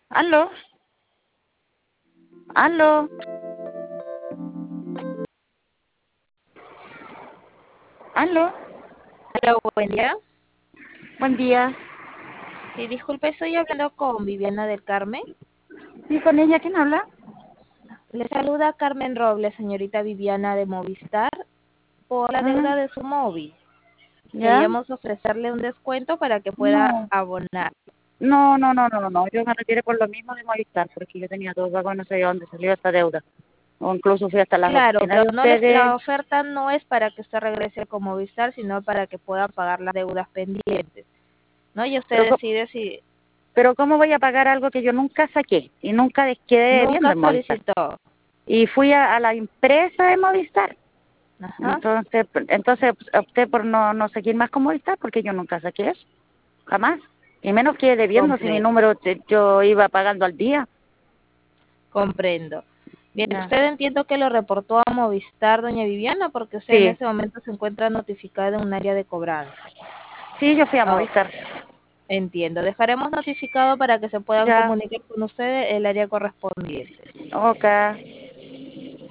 Aló, aló, aló, Hola, buen día. buen día. Sí, disculpe, estoy hablando con Viviana del Carmen. ¿Y con ella quién habla? Le saluda Carmen Robles, señorita Viviana de Movistar, por la Ah, deuda de su móvil. ¿ya? Queríamos ofrecerle un descuento para que pueda No, abonar. no. Yo me retiré por lo mismo de Movistar, porque yo tenía todo pago, no sé de dónde salió esta deuda. O incluso fui hasta las Claro, oficinas de pero la ustedes. oferta no es para que usted regrese con Movistar, sino para que pueda pagar las deudas pendientes, ¿no? Y Pero, usted decide si pero ¿cómo voy a pagar algo que yo nunca saqué y nunca quedé viendo nunca en Movistar? solicitó. Y fui a la empresa de Movistar. Ajá, Entonces opté por no seguir más con Movistar, porque yo nunca saqué eso. Jamás. Y menos que debiendo si mi comprendo, número yo iba pagando al día. comprendo. Bien, Ya. usted entiendo que lo reportó a Movistar, doña Viviana, porque usted en Sí, ese momento se encuentra notificada en un área de cobranza. sí, yo fui a Oh, Movistar. entiendo. Dejaremos notificado para que se puedan Ya, comunicar con usted el área correspondiente. ok.